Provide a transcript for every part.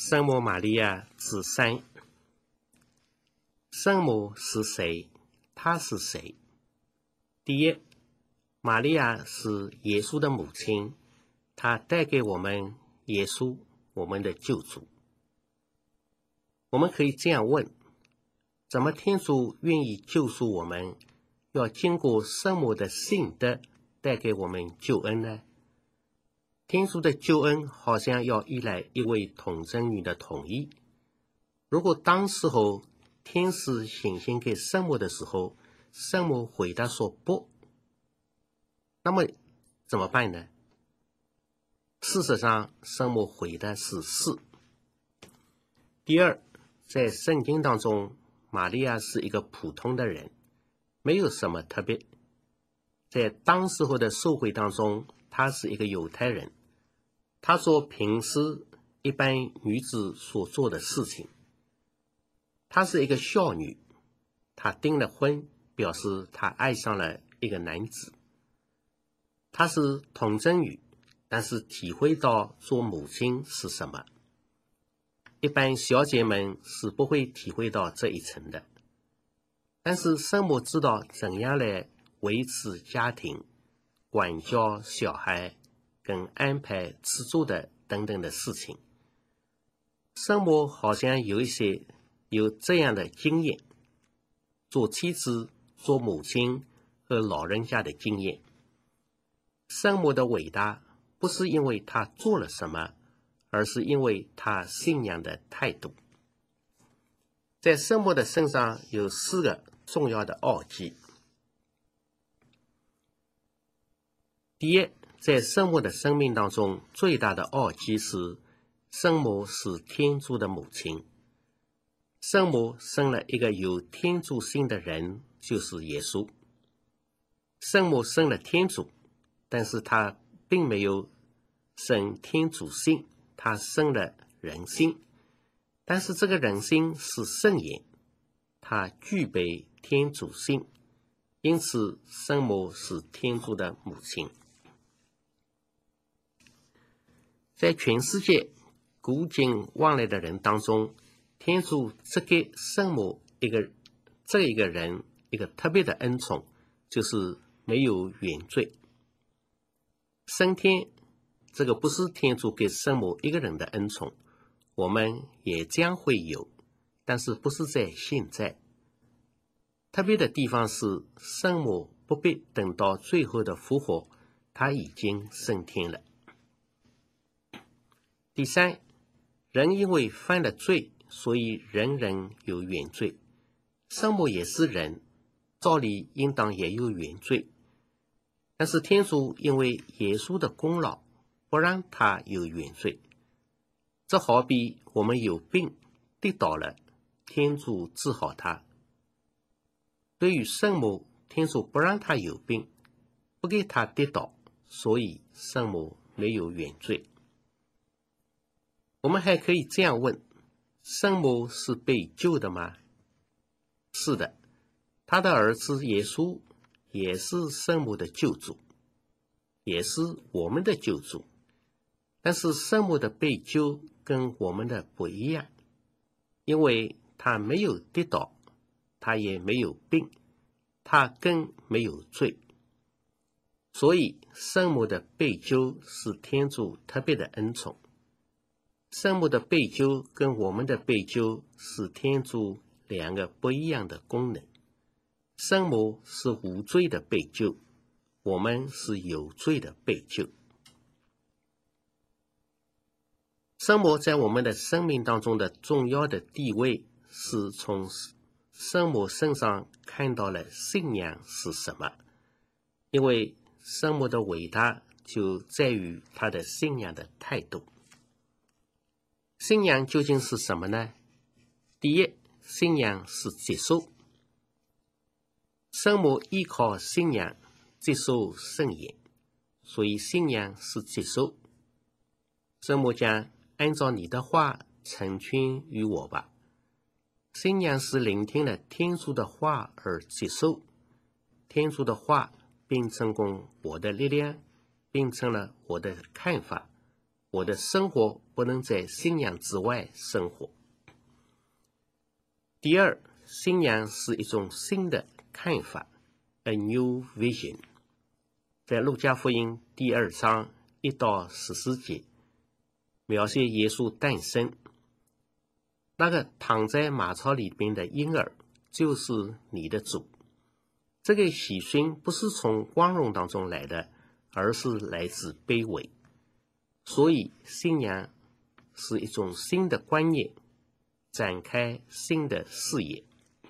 圣母玛利亚之三。圣母是谁？她是谁？第一，玛利亚是耶稣的母亲，她带给我们耶稣，我们的救主。我们可以这样问，怎么天主愿意救赎我们，要经过圣母的信德带给我们救恩呢？天主的救恩好像要依赖一位童贞女的同意。如果当时候天使显现给圣母的时候，圣母回答说不，那么怎么办呢？事实上，圣母回答是是。第二，在圣经当中，玛利亚是一个普通的人，没有什么特别。在当时候的社会当中，她是一个犹太人，她做平时一般女子所做的事情。她是一个孝女，她订了婚，表示她爱上了一个男子。她是童贞女，但是体会到做母亲是什么。一般小姐们是不会体会到这一层的，但是圣母知道怎样来维持家庭、管教小孩跟安排吃住的等等的事情。圣母好像有这样的经验，做妻子、做母亲和老人家的经验。圣母的伟大不是因为她做了什么，而是因为她信仰的态度。在圣母的身上有4个重要的奥迹。第一，在圣母的生命当中，最大的奥迹是圣母是天主的母亲。圣母生了一个有天主性的人，就是耶稣。圣母生了天主，但是她并没有生天主性，她生了人性。但是这个人性是圣言，她具备天主性，因此圣母是天主的母亲。在全世界古今往来的人当中，天主只给圣母这一个人一个特别的恩宠，就是没有原罪。升天，这个不是天主给圣母一个人的恩宠，我们也将会有，但是不是在现在。特别的地方是，圣母不必等到最后的复活，她已经升天了。第三，人因为犯了罪，所以人人有原罪。圣母也是人，照理应当也有原罪。但是天主因为耶稣的功劳，不让他有原罪。这好比我们有病跌倒了，天主治好他。对于圣母，天主不让他有病，不给他跌倒，所以圣母没有原罪。我们还可以这样问，圣母是被救的吗？是的，他的儿子耶稣也是圣母的救主，也是我们的救主。但是圣母的被救跟我们的不一样，因为他没有跌倒，他也没有病，他更没有罪。所以圣母的被救是天主特别的恩宠。圣母的被救跟我们的被救是天主2个不一样的功能。圣母是无罪的被救，我们是有罪的被救。圣母在我们的生命当中的重要的地位，是从圣母身上看到了信仰是什么。因为圣母的伟大就在于她的信仰的态度。信仰究竟是什么呢？第一，信仰是接受。圣母依靠信仰接受圣言，所以信仰是接受。圣母讲，按照你的话成全于我吧。信仰是聆听了天主的话而接受，天主的话变成我的力量，变成了我的看法， 我的生活不能在信仰之外生活。第二，信仰是一种新的看法 ，a new vision。在路加福音第2章1到14节，描写耶稣诞生。那个躺在马槽里边的婴儿就是你的主。这个喜讯不是从光荣当中来的，而是来自卑微。所以信仰是一种新的观念，展开新的视野。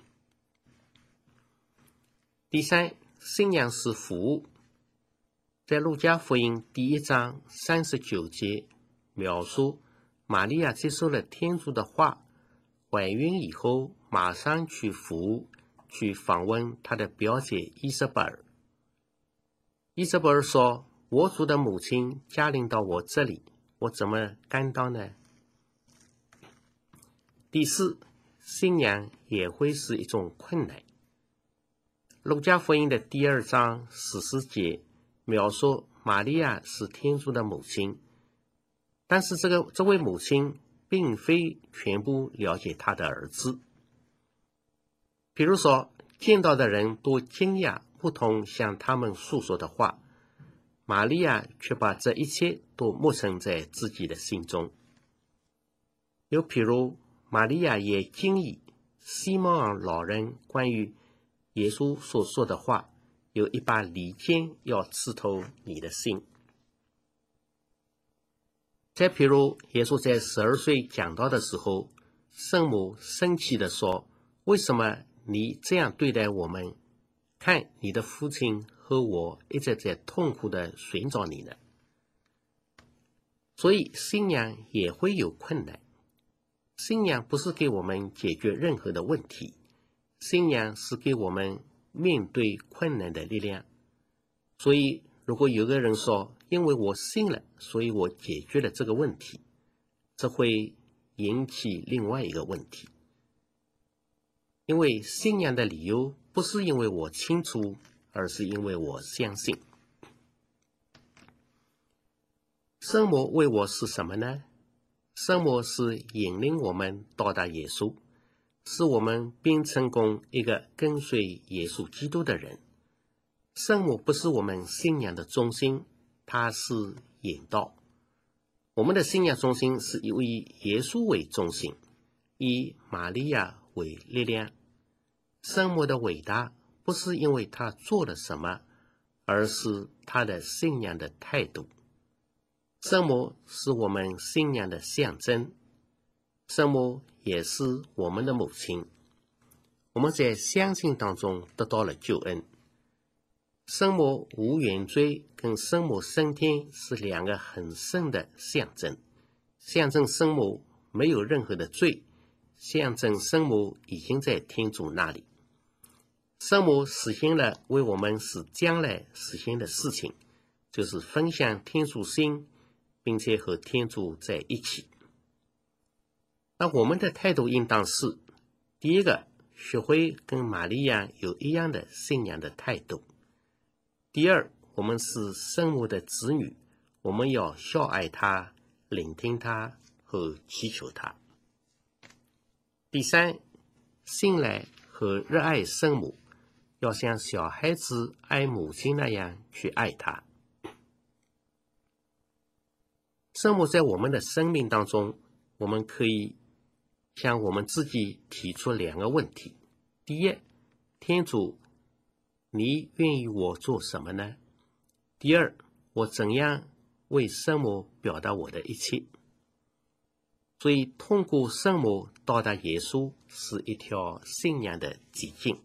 第三，信仰是服务。在路加福音第1章39节描述玛利亚接受了天主的话，怀孕以后马上去服务，去访问她的表姐伊撒贝尔。伊撒贝尔说，我主的母亲驾临到我这里，我怎么甘当呢？第四，信仰也会是一种困难。路加福音的第2章14节描述玛利亚是天主的母亲，但是这位母亲并非全部了解她的儿子。比如说，见到的人都惊讶不同向他们诉说的话，玛利亚却把这一切都默存在自己的心中。又譬如，玛利亚也惊异西蒙尔老人关于耶稣所说的话，有一把利剑要刺透你的心。再譬如，耶稣在12岁讲道的时候，圣母生气地说，为什么你这样对待我们？看，你的父亲和我一直在痛苦地寻找你呢。所以信仰也会有困难。信仰不是给我们解决任何的问题，信仰是给我们面对困难的力量。所以如果有个人说，因为我信了，所以我解决了这个问题，这会引起另外一个问题。因为信仰的理由不是因为我清楚，而是因为我相信。圣母为我是什么呢？圣母是引领我们到达耶稣，使我们变成功一个跟随耶稣基督的人。圣母不是我们信仰的中心，它是引导。我们的信仰中心是以耶稣为中心，以玛利亚为力量。圣母的伟大不是因为她做了什么，而是她的信仰的态度。圣母是我们信仰的象征，圣母也是我们的母亲。我们在相信当中得到了救恩。圣母无原罪跟圣母升天是两个很深的象征，象征圣母没有任何的罪，象征圣母已经在天主那里。圣母实现了为我们使将来实现的事情，就是分享天主心，并且和天主在一起。那我们的态度应当是，第一个，学会跟玛利亚有一样的信仰的态度。第二，我们是圣母的子女，我们要孝爱她，聆听她和祈求她。第三，信赖和热爱圣母，要像小孩子爱母亲那样去爱她。圣母在我们的生命当中，我们可以向我们自己提出两个问题。第一，天主，你愿意我做什么呢？第二，我怎样为圣母表达我的一切？所以通过圣母到达耶稣是一条信仰的捷径。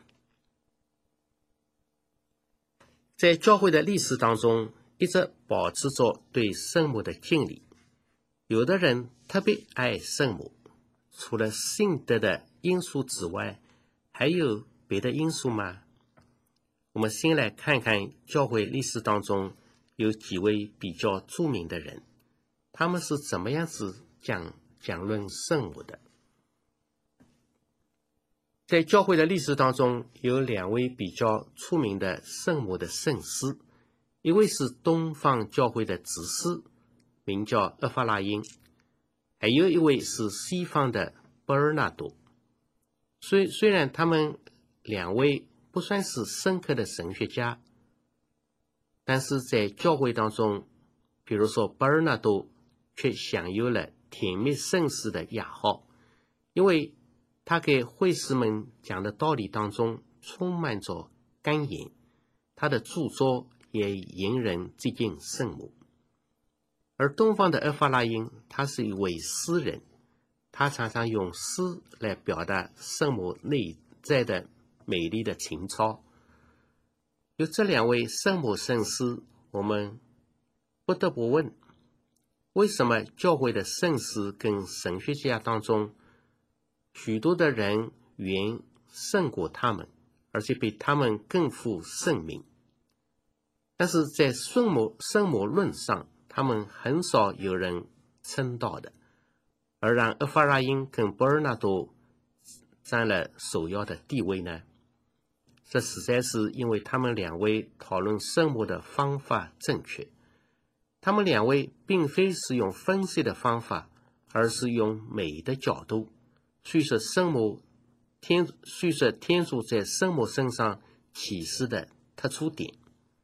在教会的历史当中，一直保持着对圣母的敬礼。有的人特别爱圣母，除了信德的因素之外，还有别的因素吗？我们先来看看教会历史当中有几位比较著名的人，他们是怎么样子讲论圣母的。在教会的历史当中，有两位比较出名的圣母的圣师，一位是东方教会的执事， 名叫厄法拉因，还有一位是西方的伯尔纳多。虽然他们两位不算是深刻的神学家，但是在教会当中，比如说伯尔纳多却享有了甜蜜绅士的雅号，因为他给会士们讲的道理当中充满着甘言，他的著作也引人接近圣母。而东方的厄法拉因，他是一位诗人，他常常用诗来表达圣母内在的美丽的情操。有这两位圣母圣师，我们不得不问，为什么教会的圣师跟神学家当中，许多的人远胜过他们，而且比他们更负盛名？但是在圣母论上，他们很少有人称道的，而让厄法拉因跟伯尔纳多占了首要的地位呢？这实在是因为他们两位讨论圣母的方法正确。他们两位并非是用分析的方法，而是用美的角度叙述天主在圣母身上启示的特殊点。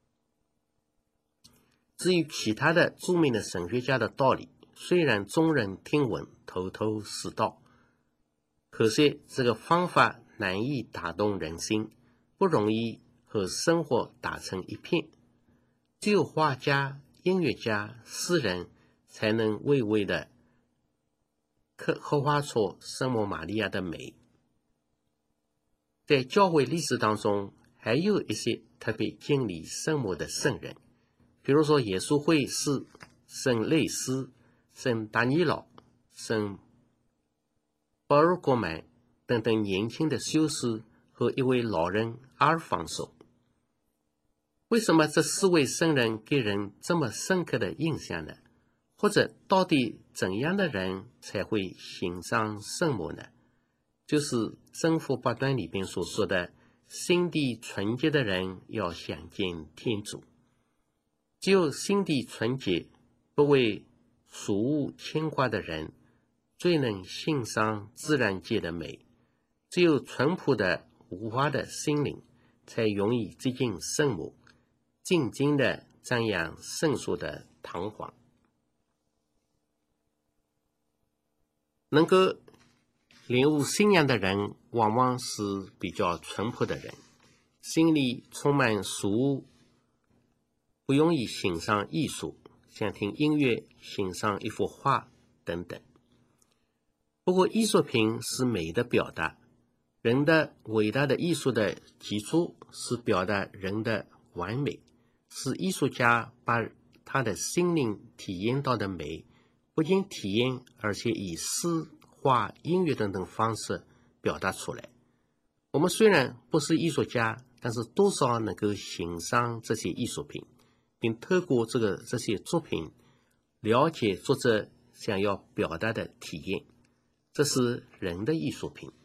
至于其他的著名的神学家的道理，虽然众人听闻，头头是道，可惜这个方法难以打动人心，不容易和生活打成一片。只有画家、音乐家、诗人才能娓娓的刻画出圣母玛利亚的美。在教会历史当中，还有一些特别敬礼圣母的圣人，比如说耶稣会士、圣类斯、圣达尼老、圣保尔国曼等等年轻的修士和一位老人阿尔方索。为什么这四位圣人给人这么深刻的印象呢？或者到底怎样的人才会欣赏圣母呢？就是真福八端里边所说的，心地纯洁的人要想见天主。只有心地纯洁，不为俗物牵挂的人，最能欣赏自然界的美。只有淳朴的无花的心灵，才容易接近圣母，静静地瞻仰圣所的堂皇。能够领悟信仰的人，往往是比较淳朴的人，心里充满俗物，不容易欣赏艺术，像听音乐、欣赏一幅画等等。不过艺术品是美的表达，人的伟大的艺术的基础是表达人的完美，是艺术家把他的心灵体验到的美，不仅体验，而且以诗、画、音乐等等方式表达出来。我们虽然不是艺术家，但是多少能够欣赏这些艺术品，并透过这些作品了解作者想要表达的体验，这是人的艺术品。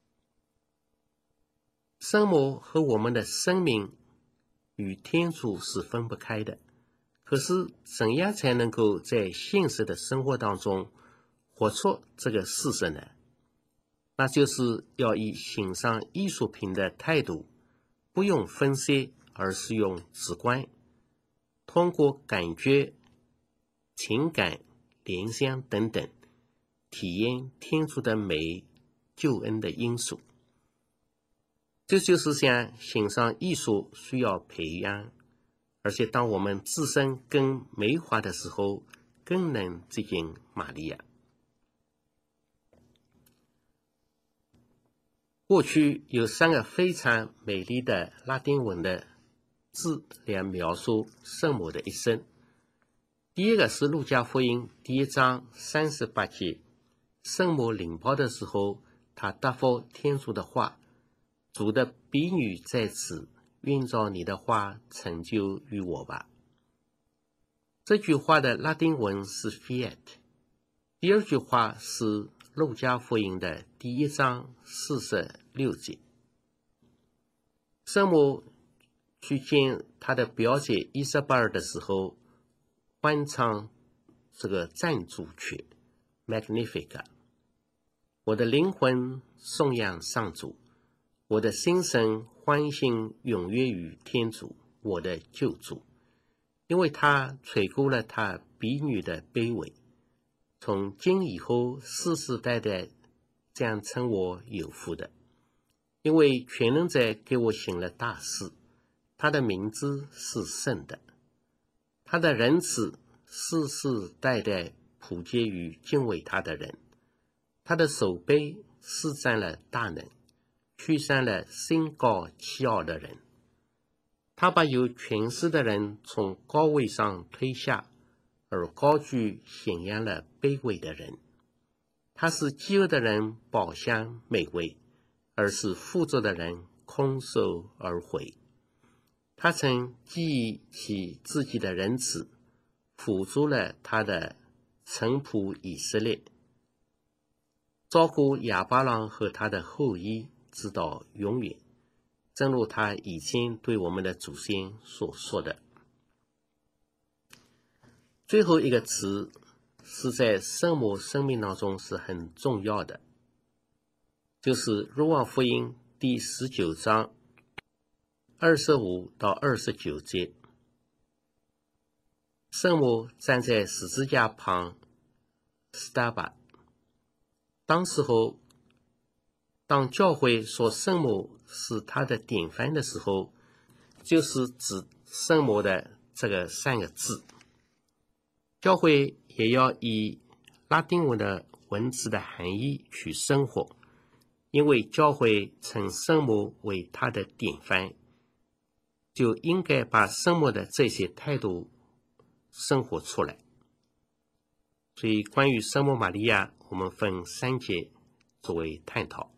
圣母和我们的生命与天主是分不开的，可是怎样才能够在现实的生活当中活出这个事实呢？那就是要以欣赏艺术品的态度，不用分析，而是用直观，通过感觉、情感、联想等等，体验天主的美、救恩的因素。这就是像欣赏艺术需要培养，而且当我们自身更美化的时候，更能接近玛利亚。过去有3个非常美丽的拉丁文的字来描述圣母的一生。第一个是路加福音第1章38节，圣母领报的时候，她答复天主的话，主的婢女在此，愿照你的话成就于我吧。这句话的拉丁文是 fiat。 第二句话是路加福音的第1章46节，圣母去见她的表姐伊莎贝尔的时候，欢唱这个赞主曲 Magnificat。 我的灵魂颂扬上主，我的心神欢欣踊跃于天主我的救主，因为他垂顾了他婢女的卑微，从今以后世世代代将称我有福的。因为全能者给我行了大事，他的名字是圣的，他的仁慈世世代代普及于敬畏他的人，他的手背施展了大能，驱散了心高气傲的人。他把有权势的人从高位上推下，而高举显扬了卑微的人。他使饥饿的人饱享美味，而使富足的人空手而回。他曾记忆起自己的仁慈，辅助了他的臣仆以色列，照顾亚巴郎和他的后裔直到永远，正如他以前对我们的祖先所说的。最后一个词是在圣母生命当中是很重要的，就是若望福音第19章25到29节。圣母站在十字架旁斯塔巴，当时候当教会说圣母是他的典范的时候，就是指圣母的这个3个字。教会也要以拉丁文的文字的含义去生活，因为教会称圣母为他的典范，就应该把圣母的这些态度生活出来。所以关于圣母玛利亚，我们分3节作为探讨。